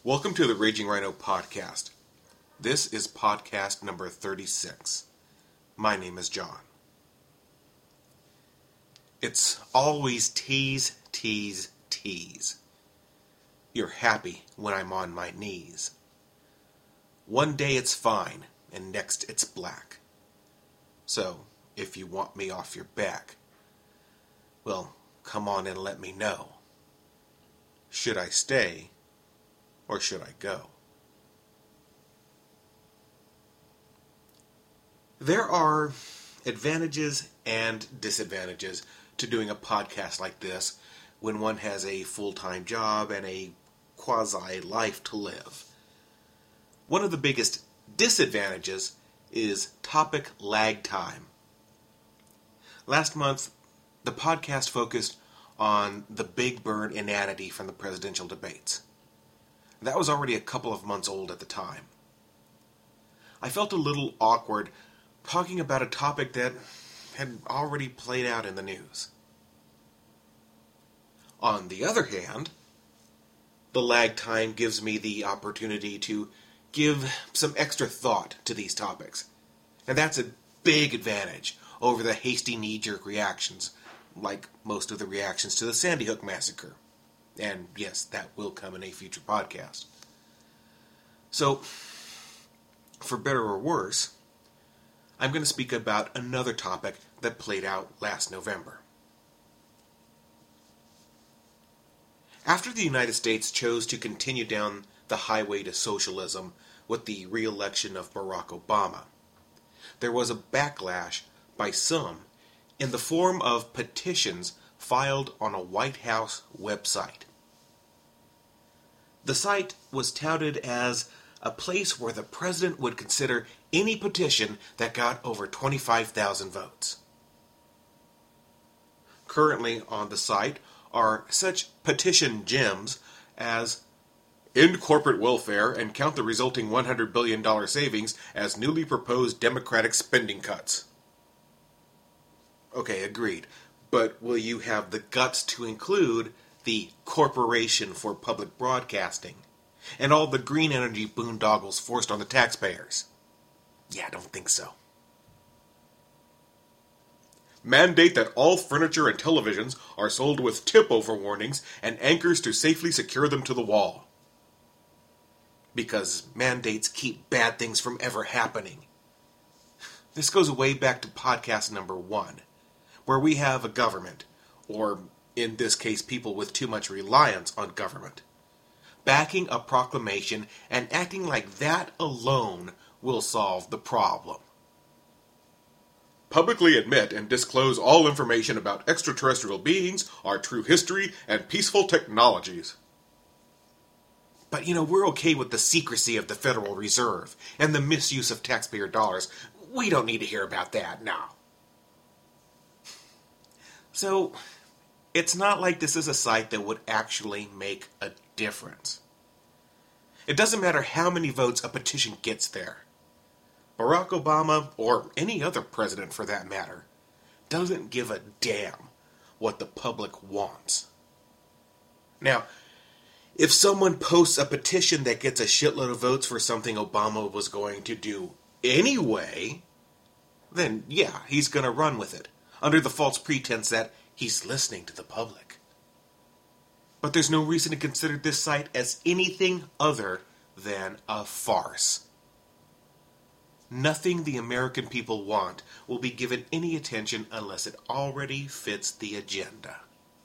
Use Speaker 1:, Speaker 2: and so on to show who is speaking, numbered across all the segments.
Speaker 1: Welcome to the Raging Rhino podcast. This is podcast number 36. My name is John. It's always tease, tease, tease. You're happy when I'm on my knees. One day it's fine, and next it's black. So, if you want me off your back, well, come on and let me know. Should I stay, or should I go? There are advantages and disadvantages to doing a podcast like this when one has a full-time job and a quasi-life to live. One of the biggest disadvantages is topic lag time. Last month, the podcast focused on the big burn inanity from the presidential debates. That was already a couple of months old at the time. I felt a little awkward talking about a topic that had already played out in the news. On the other hand, the lag time gives me the opportunity to give some extra thought to these topics. And that's a big advantage over the hasty knee-jerk reactions, like most of the reactions to the Sandy Hook massacre. And yes, that will come in a future podcast. So, for better or worse, I'm going to speak about another topic that played out last November. After the United States chose to continue down the highway to socialism with the re-election of Barack Obama, there was a backlash by some in the form of petitions filed on a White House website. The site was touted as a place where the president would consider any petition that got over 25,000 votes. Currently on the site are such petition gems as end corporate welfare and count the resulting $100 billion savings as newly proposed Democratic spending cuts. Okay, agreed. But will you have the guts to include the Corporation for Public Broadcasting and all the green energy boondoggles forced on the taxpayers? Yeah, I don't think so. Mandate that all furniture and televisions are sold with tip-over warnings and anchors to safely secure them to the wall. Because mandates keep bad things from ever happening. This goes way back to podcast number 1, where we have a government, or in this case people with too much reliance on government, backing a proclamation and acting like that alone will solve the problem. Publicly admit and disclose all information about extraterrestrial beings, our true history, and peaceful technologies. But, we're okay with the secrecy of the Federal Reserve and the misuse of taxpayer dollars. We don't need to hear about that now. So, it's not like this is a site that would actually make a difference. It doesn't matter how many votes a petition gets there. Barack Obama, or any other president for that matter, doesn't give a damn what the public wants. Now, if someone posts a petition that gets a shitload of votes for something Obama was going to do anyway, then yeah, he's going to run with it, under the false pretense that he's listening to the public. But there's no reason to consider this site as anything other than a farce. Nothing the American people want will be given any attention unless it already fits the agenda.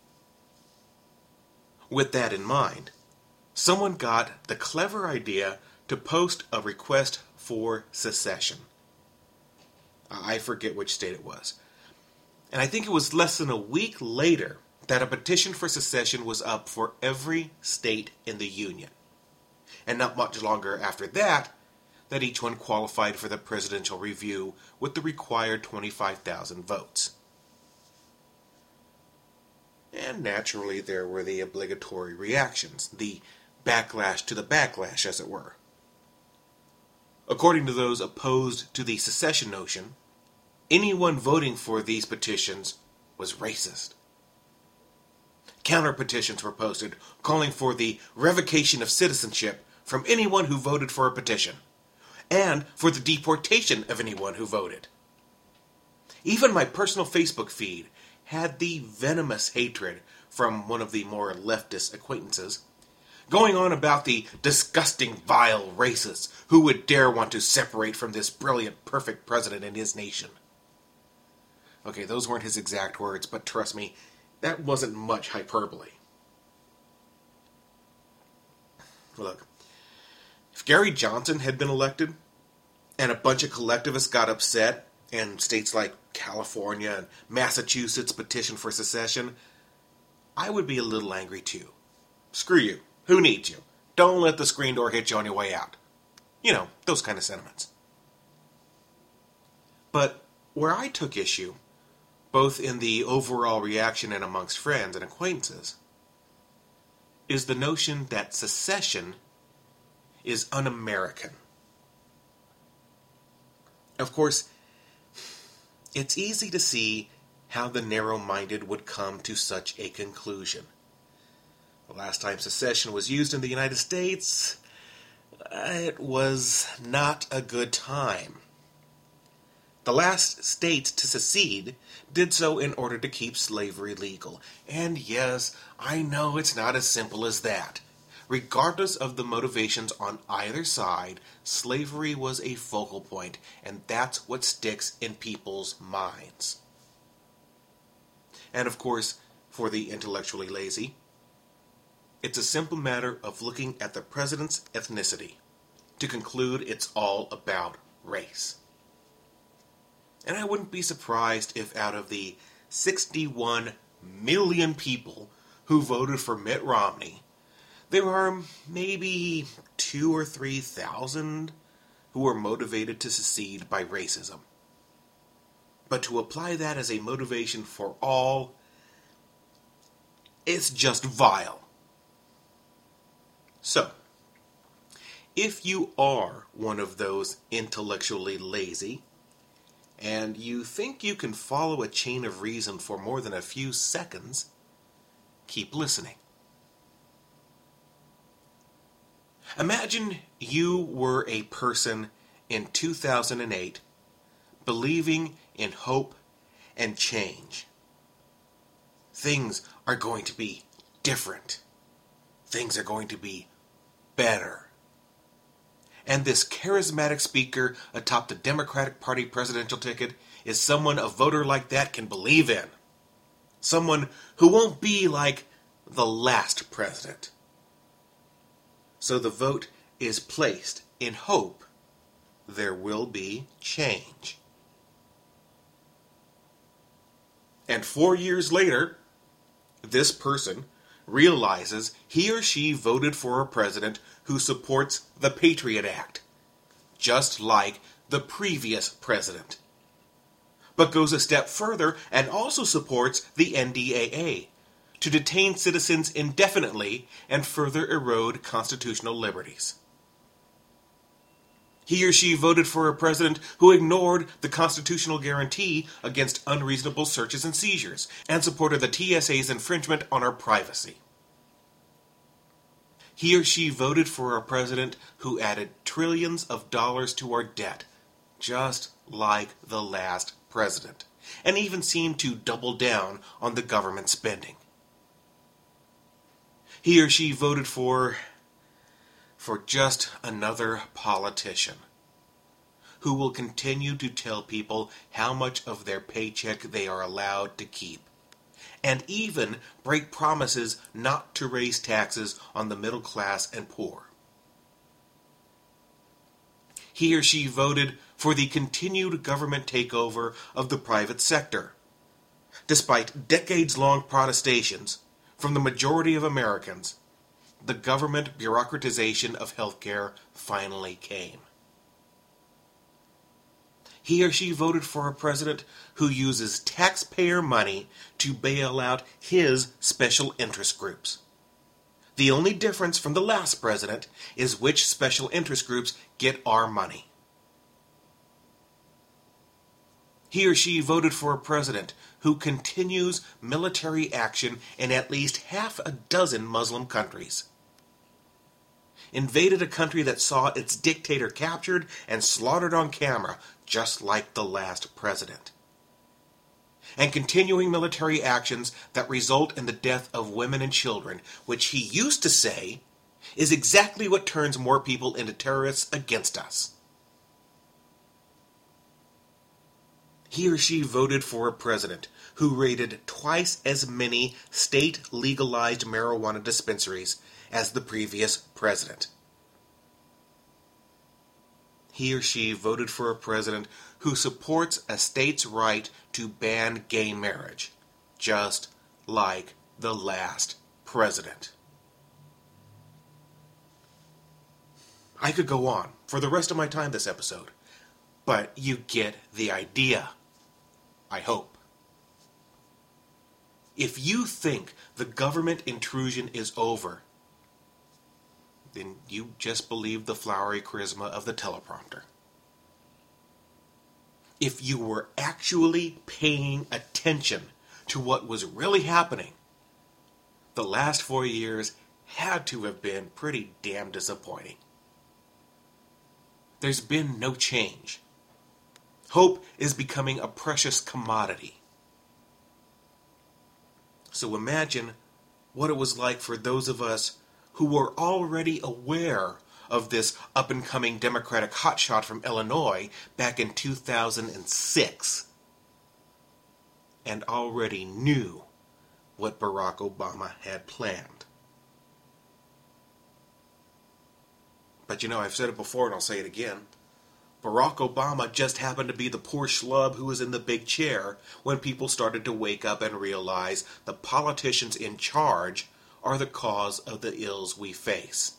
Speaker 1: With that in mind, someone got the clever idea to post a request for secession. I forget which state it was. And I think it was less than a week later that a petition for secession was up for every state in the Union. And not much longer after that each one qualified for the presidential review with the required 25,000 votes. And naturally there were the obligatory reactions, the backlash to the backlash, as it were. According to those opposed to the secession notion, anyone voting for these petitions was racist. Counter petitions were posted calling for the revocation of citizenship from anyone who voted for a petition, and for the deportation of anyone who voted. Even my personal Facebook feed had the venomous hatred from one of the more leftist acquaintances, going on about the disgusting, vile racists who would dare want to separate from this brilliant, perfect president and his nation. Okay, those weren't his exact words, but trust me, that wasn't much hyperbole. Look, if Gary Johnson had been elected, and a bunch of collectivists got upset, and states like California and Massachusetts petitioned for secession, I would be a little angry too. Screw you. Who needs you? Don't let the screen door hit you on your way out. You know, those kind of sentiments. But where I took issue, both in the overall reaction and amongst friends and acquaintances, is the notion that secession is un-American. Of course, it's easy to see how the narrow-minded would come to such a conclusion. The last time secession was used in the United States, it was not a good time. The last state to secede did so in order to keep slavery legal. And yes, I know it's not as simple as that. Regardless of the motivations on either side, slavery was a focal point, and that's what sticks in people's minds. And of course, for the intellectually lazy, it's a simple matter of looking at the president's ethnicity to conclude it's all about race. And I wouldn't be surprised if out of the 61 million people who voted for Mitt Romney, there are maybe 2,000 or 3,000 who were motivated to secede by racism. But to apply that as a motivation for all, it's just vile. So, if you are one of those intellectually lazy, and you think you can follow a chain of reason for more than a few seconds, keep listening. Imagine you were a person in 2008 believing in hope and change. Things are going to be different. Things are going to be better. And this charismatic speaker atop the Democratic Party presidential ticket is someone a voter like that can believe in. Someone who won't be like the last president. So the vote is placed in hope there will be change. And 4 years later, this person realizes he or she voted for a president who supports the Patriot Act, just like the previous president, but goes a step further and also supports the NDAA, to detain citizens indefinitely and further erode constitutional liberties. He or she voted for a president who ignored the constitutional guarantee against unreasonable searches and seizures and supported the TSA's infringement on our privacy. He or she voted for a president who added trillions of dollars to our debt, just like the last president, and even seemed to double down on the government spending. He or she voted for just another politician who will continue to tell people how much of their paycheck they are allowed to keep, and even break promises not to raise taxes on the middle class and poor. He or she voted for the continued government takeover of the private sector, despite decades-long protestations from the majority of Americans. The government bureaucratization of healthcare finally came. He or she voted for a president who uses taxpayer money to bail out his special interest groups. The only difference from the last president is which special interest groups get our money. He or she voted for a president who continues military action in at least half a dozen Muslim countries. invaded a country that saw its dictator captured and slaughtered on camera, just like the last president. And continuing military actions that result in the death of women and children, which he used to say is exactly what turns more people into terrorists against us. He or she voted for a president who raided twice as many state-legalized marijuana dispensaries as the previous president. He or she voted for a president who supports a state's right to ban gay marriage, just like the last president. I could go on for the rest of my time this episode, but you get the idea. I hope. If you think the government intrusion is over, then you just believe the flowery charisma of the teleprompter. If you were actually paying attention to what was really happening, the last 4 years had to have been pretty damn disappointing. There's been no change. Hope is becoming a precious commodity. So imagine what it was like for those of us who were already aware of this up-and-coming Democratic hotshot from Illinois back in 2006 and already knew what Barack Obama had planned. But I've said it before and I'll say it again. Barack Obama just happened to be the poor schlub who was in the big chair when people started to wake up and realize the politicians in charge are the cause of the ills we face.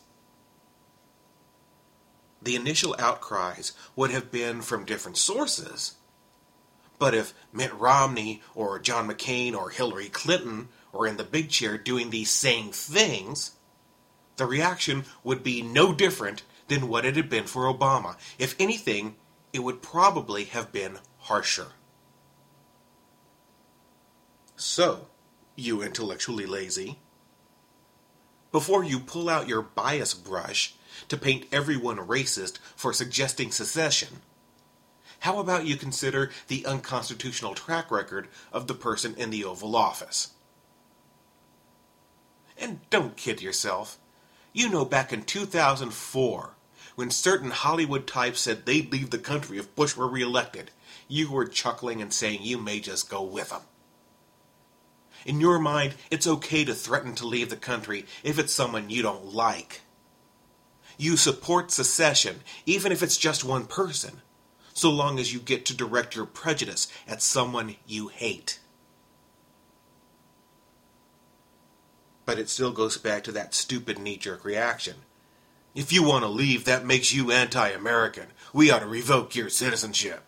Speaker 1: The initial outcries would have been from different sources, but if Mitt Romney or John McCain or Hillary Clinton were in the big chair doing these same things, the reaction would be no different than what it had been for Obama. If anything, it would probably have been harsher. So, you intellectually lazy, before you pull out your bias brush to paint everyone racist for suggesting secession, how about you consider the unconstitutional track record of the person in the Oval Office? And don't kid yourself. Back in 2004, when certain Hollywood types said they'd leave the country if Bush were reelected, you were chuckling and saying you may just go with them. In your mind, it's okay to threaten to leave the country if it's someone you don't like. You support secession, even if it's just one person, so long as you get to direct your prejudice at someone you hate. But it still goes back to that stupid knee-jerk reaction. If you want to leave, that makes you anti-American. We ought to revoke your citizenship.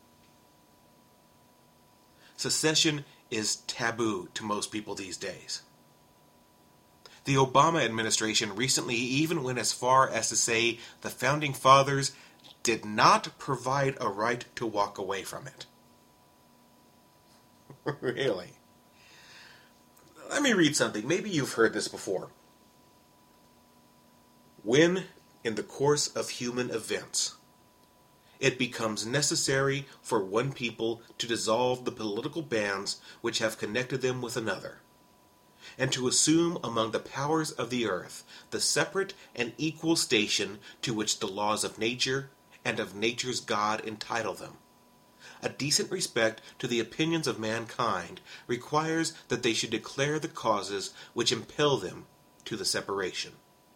Speaker 1: Secession is taboo to most people these days. The Obama administration recently even went as far as to say the Founding Fathers did not provide a right to walk away from it. Really? Let me read something. Maybe you've heard this before. When, in the course of human events, it becomes necessary for one people to dissolve the political bands which have connected them with another, and to assume among the powers of the earth the separate and equal station to which the laws of nature and of nature's God entitle them, a decent respect to the opinions of mankind requires that they should declare the causes which impel them to the separation.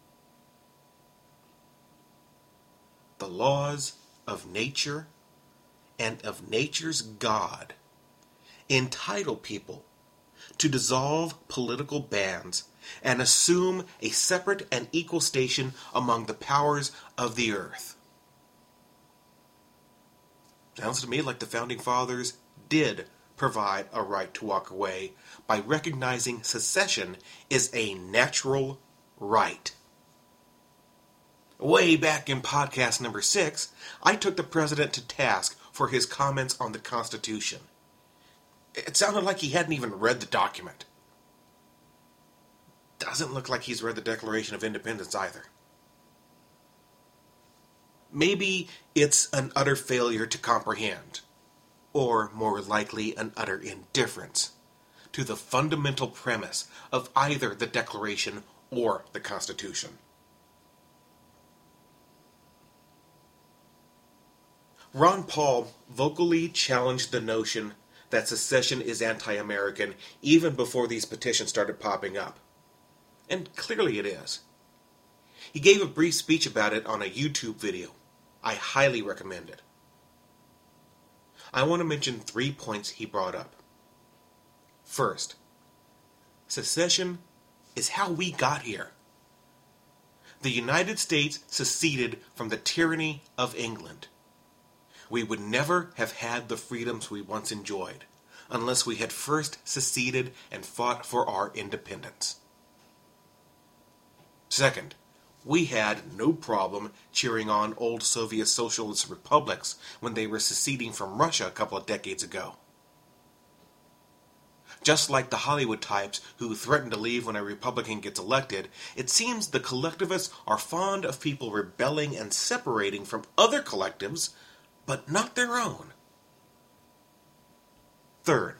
Speaker 1: The laws of nature and of nature's God entitle people to dissolve political bands and assume a separate and equal station among the powers of the earth. Sounds to me like the Founding Fathers did provide a right to walk away by recognizing secession is a natural right. Way back in podcast number 6, I took the president to task for his comments on the Constitution. It sounded like he hadn't even read the document. Doesn't look like he's read the Declaration of Independence either. Maybe it's an utter failure to comprehend, or more likely an utter indifference to the fundamental premise of either the Declaration or the Constitution. Ron Paul vocally challenged the notion that secession is anti-American even before these petitions started popping up. And clearly it is. He gave a brief speech about it on a YouTube video. I highly recommend it. I want to mention 3 points he brought up. First, secession is how we got here. The United States seceded from the tyranny of England. We would never have had the freedoms we once enjoyed unless we had first seceded and fought for our independence. Second, we had no problem cheering on old Soviet socialist republics when they were seceding from Russia a couple of decades ago. Just like the Hollywood types who threaten to leave when a Republican gets elected, it seems the collectivists are fond of people rebelling and separating from other collectives, but not their own. Third,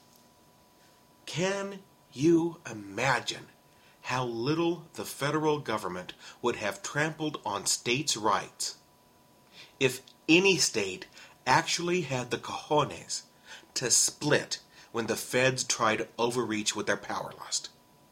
Speaker 1: can you imagine how little the federal government would have trampled on states' rights if any state actually had the cojones to split when the feds try to overreach with their power lust?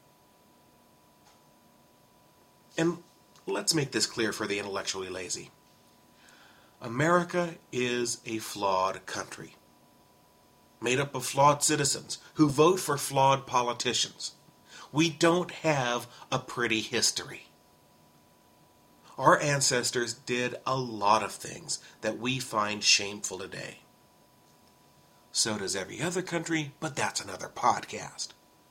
Speaker 1: And let's make this clear for the intellectually lazy. America is a flawed country, made up of flawed citizens who vote for flawed politicians. We don't have a pretty history. Our ancestors did a lot of things that we find shameful today. So does every other country, but that's another podcast.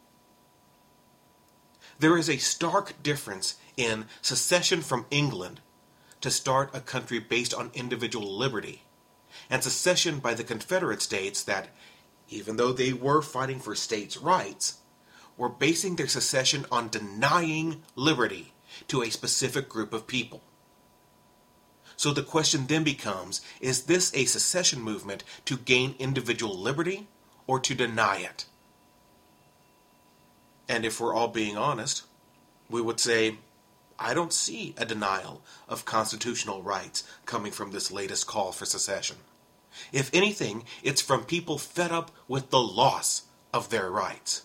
Speaker 1: There is a stark difference in secession from England to start a country based on individual liberty, and secession by the Confederate States that, even though they were fighting for states' rights, were basing their secession on denying liberty to a specific group of people. So the question then becomes, is this a secession movement to gain individual liberty or to deny it? And if we're all being honest, we would say, I don't see a denial of constitutional rights coming from this latest call for secession. If anything, it's from people fed up with the loss of their rights.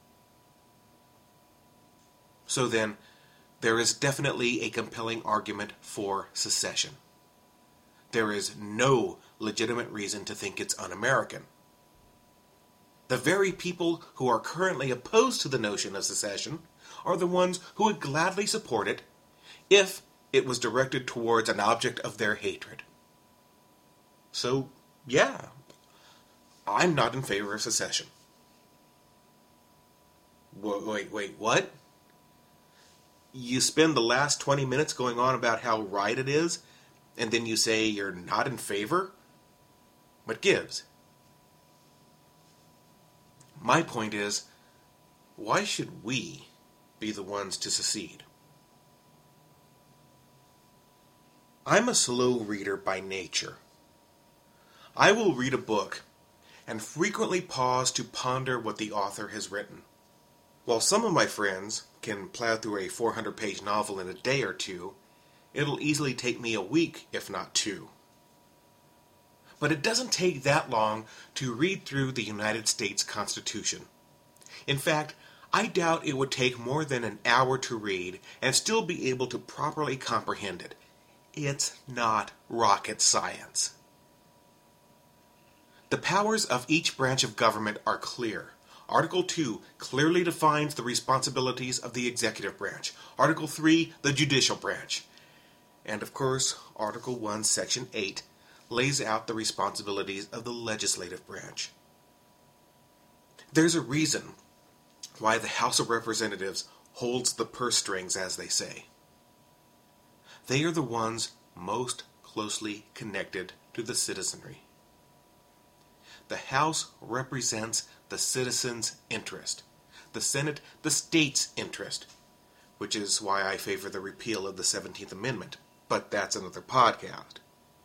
Speaker 1: So then, there is definitely a compelling argument for secession. There is no legitimate reason to think it's un-American. The very people who are currently opposed to the notion of secession are the ones who would gladly support it if it was directed towards an object of their hatred. So, yeah, I'm not in favor of secession. Wait, what? You spend the last 20 minutes going on about how right it is, and then you say you're not in favor? What gives? My point is, why should we be the ones to secede? I'm a slow reader by nature. I will read a book and frequently pause to ponder what the author has written. While some of my friends can plow through a 400-page novel in a day or two, it'll easily take me a week, if not two. But it doesn't take that long to read through the United States Constitution. In fact, I doubt it would take more than an hour to read and still be able to properly comprehend it. It's not rocket science. The powers of each branch of government are clear. Article 2 clearly defines the responsibilities of the executive branch. Article 3, the judicial branch. And of course, Article 1, Section 8 lays out the responsibilities of the legislative branch. There's a reason why the House of Representatives holds the purse strings, as they say. They are the ones most closely connected to the citizenry. The House represents the citizen's interest. The Senate, the state's interest, which is why I favor the repeal of the 17th Amendment. But that's another podcast.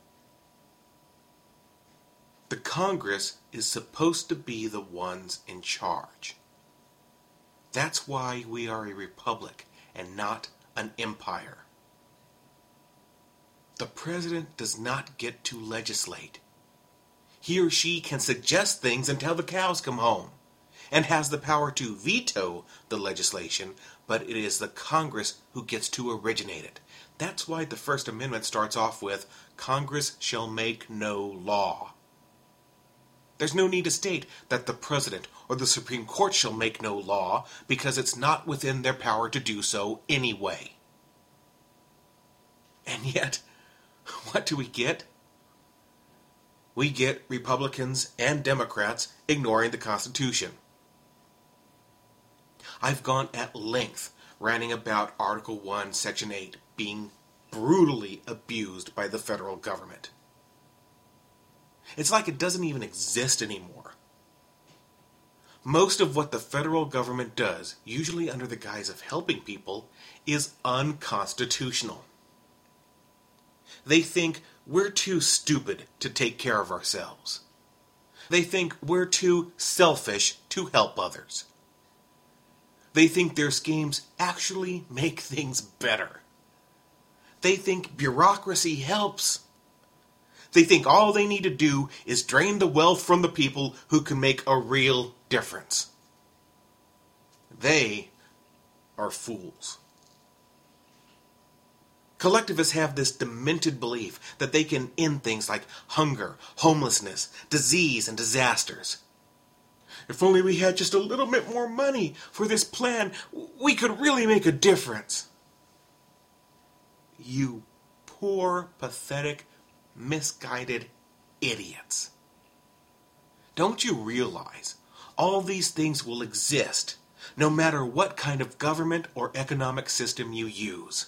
Speaker 1: The Congress is supposed to be the ones in charge. That's why we are a republic and not an empire. The president does not get to legislate. He or she can suggest things until the cows come home, and has the power to veto the legislation, but it is the Congress who gets to originate it. That's why the First Amendment starts off with, Congress shall make no law. There's no need to state that the President or the Supreme Court shall make no law, because it's not within their power to do so anyway. And yet, what do we get? We get Republicans and Democrats ignoring the Constitution. I've gone at length ranting about Article 1, Section 8 being brutally abused by the federal government. It's like it doesn't even exist anymore. Most of what the federal government does, usually under the guise of helping people, is unconstitutional. They think we're too stupid to take care of ourselves. They think we're too selfish to help others. They think their schemes actually make things better. They think bureaucracy helps. They think all they need to do is drain the wealth from the people who can make a real difference. They are fools. Collectivists have this demented belief that they can end things like hunger, homelessness, disease, and disasters. If only we had just a little bit more money for this plan, we could really make a difference. You poor, pathetic, misguided idiots. Don't you realize all these things will exist no matter what kind of government or economic system you use?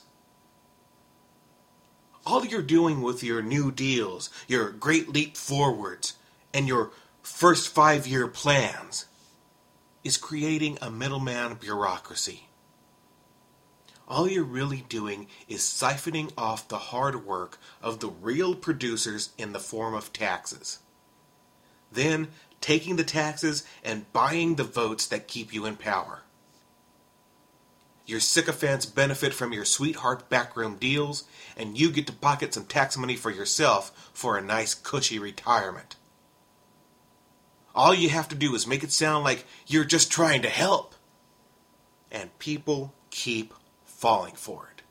Speaker 1: All you're doing with your New Deals, your Great Leap Forwards, and your first 5-year plans is creating a middleman bureaucracy. All you're really doing is siphoning off the hard work of the real producers in the form of taxes. Then taking the taxes and buying the votes that keep you in power. Your sycophants benefit from your sweetheart backroom deals, and you get to pocket some tax money for yourself for a nice cushy retirement. All you have to do is make it sound like you're just trying to help. And people keep falling for it.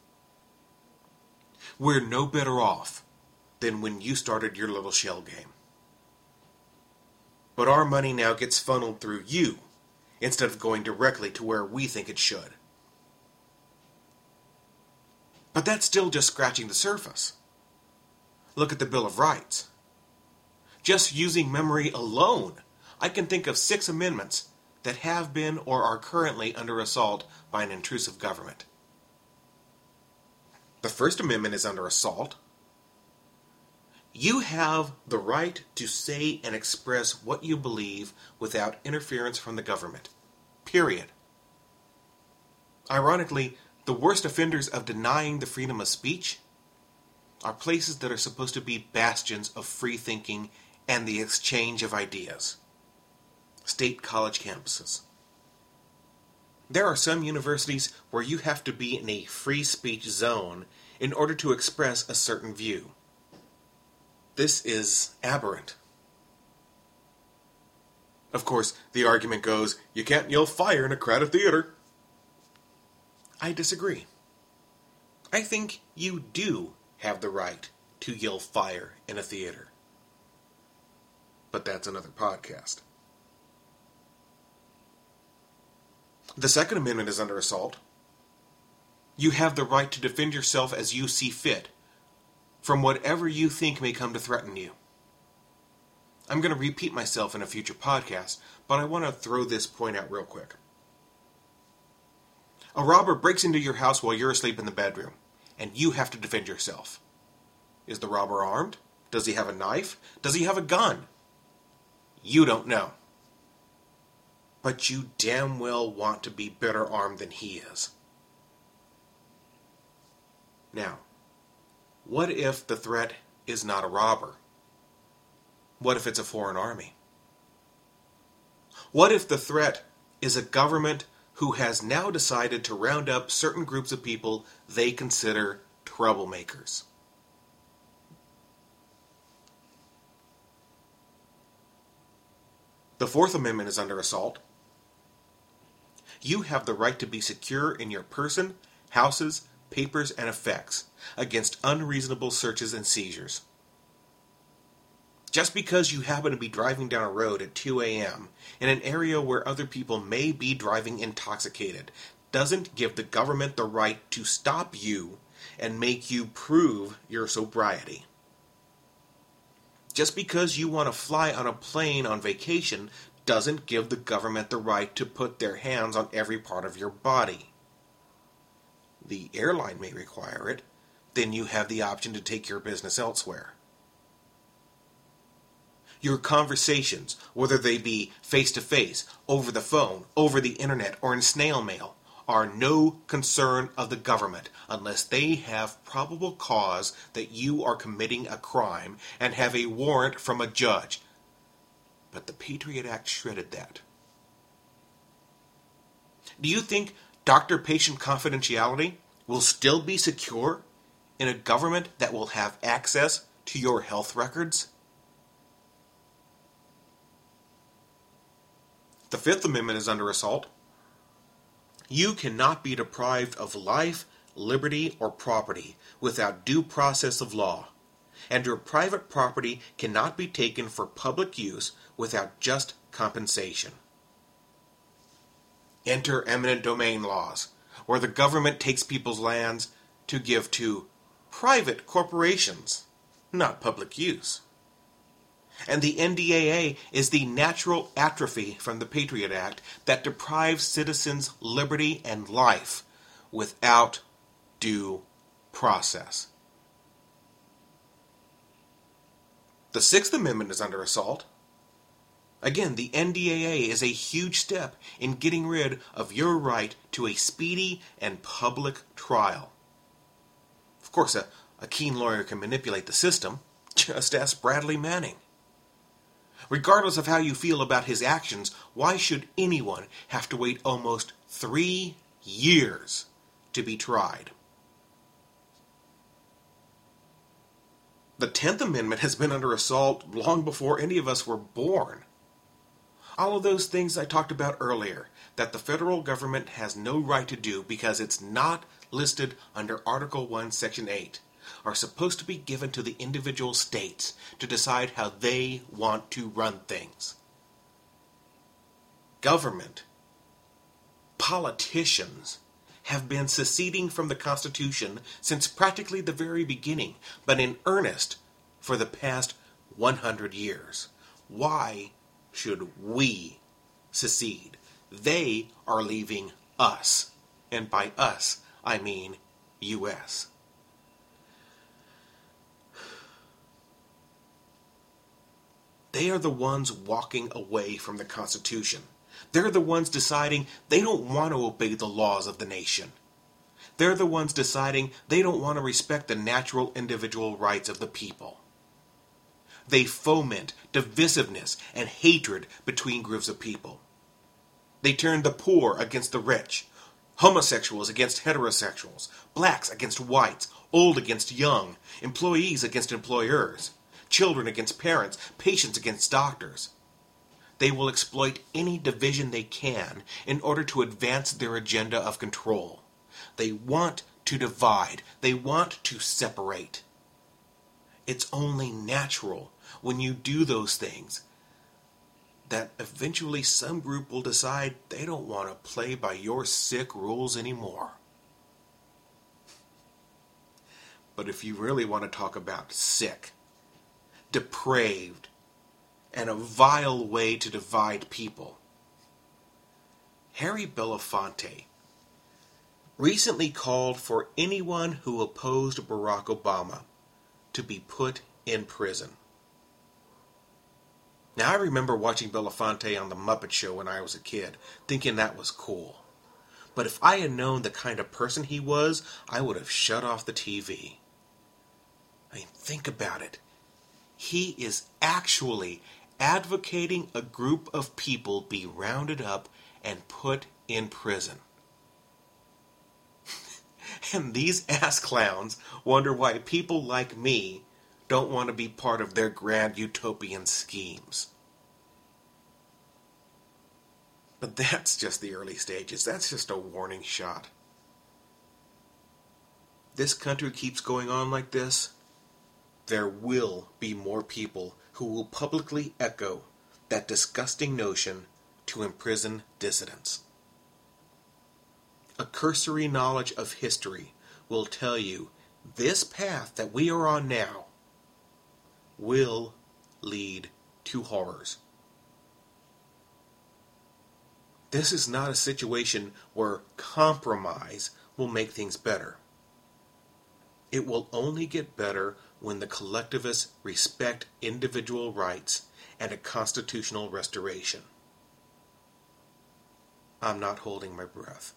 Speaker 1: We're no better off than when you started your little shell game. But our money now gets funneled through you, instead of going directly to where we think it should. But that's still just scratching the surface. Look at the Bill of Rights. Just using memory alone, I can think of 6 amendments that have been or are currently under assault by an intrusive government. The First Amendment is under assault. You have the right to say and express what you believe without interference from the government. Period. Ironically, the worst offenders of denying the freedom of speech are places that are supposed to be bastions of free thinking and the exchange of ideas. State college campuses. There are some universities where you have to be in a free speech zone in order to express a certain view. This is aberrant. Of course, the argument goes, you can't yell fire in a crowded theater. I disagree. I think you do have the right to yell fire in a theater. But that's another podcast. The Second Amendment is under assault. You have the right to defend yourself as you see fit from whatever you think may come to threaten you. I'm going to repeat myself in a future podcast, but I want to throw this point out real quick. A robber breaks into your house while you're asleep in the bedroom, and you have to defend yourself. Is the robber armed? Does he have a knife? Does he have a gun? You don't know. But you damn well want to be better armed than he is. Now, What if the threat is not a robber? What if it's a foreign army? What if the threat is a government who has now decided to round up certain groups of people they consider troublemakers? The Fourth Amendment is under assault. You have the right to be secure in your person, houses, papers, and effects against unreasonable searches and seizures. Just because you happen to be driving down a road at 2 a.m. in an area where other people may be driving intoxicated doesn't give the government the right to stop you and make you prove your sobriety. Just because you want to fly on a plane on vacation doesn't give the government the right to put their hands on every part of your body. The airline may require it, then you have the option to take your business elsewhere. Your conversations, whether they be face-to-face, over the phone, over the internet, or in snail mail, are no concern of the government unless they have probable cause that you are committing a crime and have a warrant from a judge. But the Patriot Act shredded that. Do you think doctor-patient confidentiality will still be secure in a government that will have access to your health records? The Fifth Amendment is under assault. You cannot be deprived of life, liberty, or property without due process of law, and your private property cannot be taken for public use without just compensation. Enter eminent domain laws, where the government takes people's lands to give to private corporations, not public use. And the NDAA is the natural atrophy from the Patriot Act that deprives citizens liberty and life without due process. The Sixth Amendment is under assault. Again, the NDAA is a huge step in getting rid of your right to a speedy and public trial. Of course, a keen lawyer can manipulate the system. Just ask Bradley Manning. Regardless of how you feel about his actions, why should anyone have to wait almost 3 years to be tried? The 10th Amendment has been under assault long before any of us were born. All of those things I talked about earlier, that the federal government has no right to do because it's not listed under Article 1, Section 8, are supposed to be given to the individual states to decide how they want to run things. Government, politicians, have been seceding from the Constitution since practically the very beginning, but in earnest for the past 100 years. Why should we secede? They are leaving us, and by us, I mean U.S. They are the ones walking away from the Constitution. They're the ones deciding they don't want to obey the laws of the nation. They're the ones deciding they don't want to respect the natural individual rights of the people. They foment divisiveness and hatred between groups of people. They turn the poor against the rich, homosexuals against heterosexuals, blacks against whites, old against young, employees against employers, children against parents, patients against doctors. They will exploit any division they can in order to advance their agenda of control. They want to divide. They want to separate. It's only natural when you do those things that eventually some group will decide they don't want to play by your sick rules anymore. But if you really want to talk about sick, depraved, and a vile way to divide people, Harry Belafonte recently called for anyone who opposed Barack Obama to be put in prison. Now, I remember watching Belafonte on The Muppet Show when I was a kid, thinking that was cool. But if I had known the kind of person he was, I would have shut off the TV. I mean, think about it. He is actually advocating a group of people be rounded up and put in prison. And these ass clowns wonder why people like me don't want to be part of their grand utopian schemes. But that's just the early stages. That's just a warning shot. This country keeps going on like this, there will be more people who will publicly echo that disgusting notion to imprison dissidents. A cursory knowledge of history will tell you this path that we are on now will lead to horrors. This is not a situation where compromise will make things better. It will only get better when the collectivists respect individual rights and a constitutional restoration. I'm not holding my breath.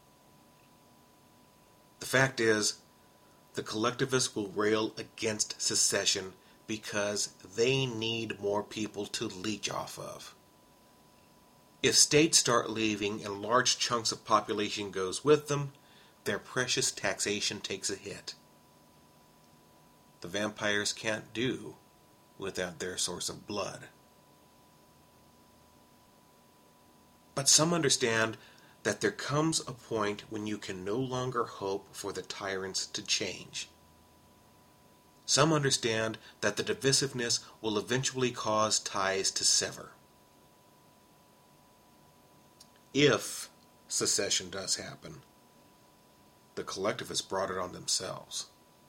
Speaker 1: The fact is, the collectivists will rail against secession because they need more people to leech off of. If states start leaving and large chunks of population goes with them, their precious taxation takes a hit. The vampires can't do without their source of blood. But some understand that there comes a point when you can no longer hope for the tyrants to change. Some understand that the divisiveness will eventually cause ties to sever. If secession does happen, the collectivists brought it on themselves.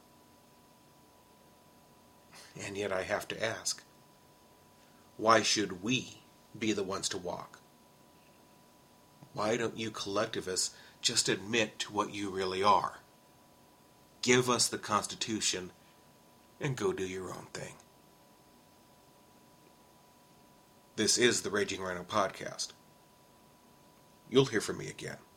Speaker 1: And yet I have to ask, why should we be the ones to walk? Why don't you collectivists just admit to what you really are? Give us the Constitution and go do your own thing. This is the Raging Rhino Podcast. You'll hear from me again.